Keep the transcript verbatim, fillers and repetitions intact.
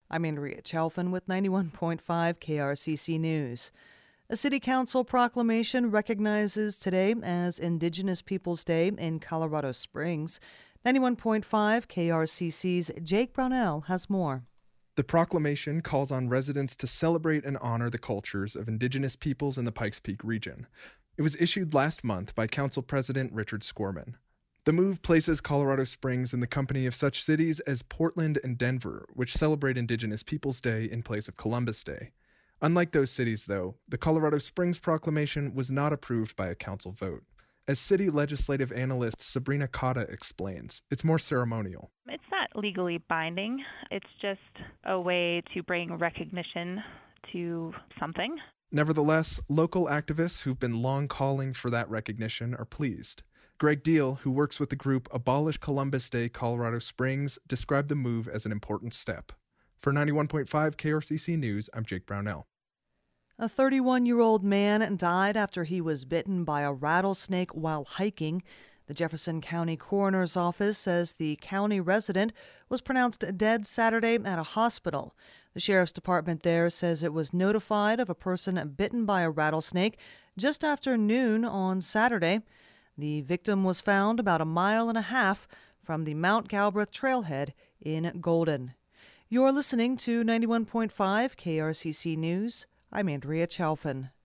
I'm Andrea Chalfin with ninety-one point five K R C C News. A city council proclamation recognizes today as Indigenous Peoples Day in Colorado Springs. ninety-one point five K R C C's Jake Brownell has more. The proclamation calls on residents to celebrate and honor the cultures of Indigenous peoples in the Pikes Peak region. It was issued last month by Council President Richard Skorman. The move places Colorado Springs in the company of such cities as Portland and Denver, which celebrate Indigenous Peoples Day in place of Columbus Day. Unlike those cities, though, the Colorado Springs proclamation was not approved by a council vote. As city legislative analyst Sabrina Cotta explains, it's more ceremonial. It's not legally binding. It's just a way to bring recognition to something. Nevertheless, local activists who've been long calling for that recognition are pleased. Greg Deal, who works with the group Abolish Columbus Day Colorado Springs, described the move as an important step. For ninety-one point five K R C C News, I'm Jake Brownell. A thirty-one-year-old man died after he was bitten by a rattlesnake while hiking. The Jefferson County Coroner's Office says the county resident was pronounced dead Saturday at a hospital. The Sheriff's Department there says it was notified of a person bitten by a rattlesnake just after noon on Saturday. The victim was found about a mile and a half from the Mount Galbraith trailhead in Golden. You're listening to ninety-one point five K R C C News. I'm Andrea Chalfin.